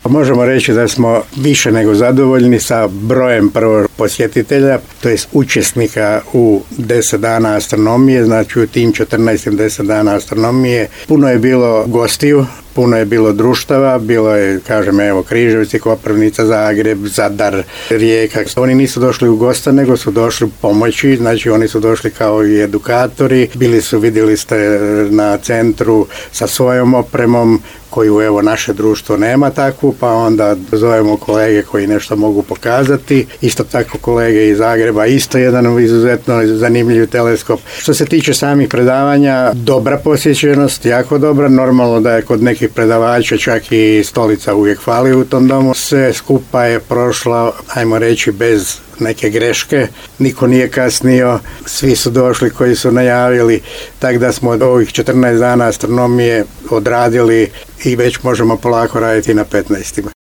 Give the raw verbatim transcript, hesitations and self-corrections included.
Možemo reći da smo više nego zadovoljni sa brojem prvo posjetitelja, to jest učesnika u deset dana astronomije, znači u tim četrnaestim deset dana astronomije. Puno je bilo gostiju, puno je bilo društava, bilo je, kažem, evo, Križevci, Koprivnica, Zagreb, Zadar, Rijeka. Oni nisu došli u gosta, nego su došli pomoći, znači oni su došli kao i edukatori, bili su, vidjeli ste, na centru sa svojom opremom, koju evo naše društvo nema takvu, pa onda zovemo kolege koji nešto mogu pokazati. Isto tako kolege iz Zagreba, isto jedan izuzetno zanimljiv teleskop. Što se tiče samih predavanja, dobra posjećenost, jako dobra. Normalno da je kod nekih predavača čak i stolica uvijek fali u tom domu. Sve skupa je prošlo, ajmo reći, bez neke greške, niko nije kasnio, svi su došli koji su najavili, tako da smo od ovih četrnaest dana astronomije odradili i već možemo polako raditi na petnaestima.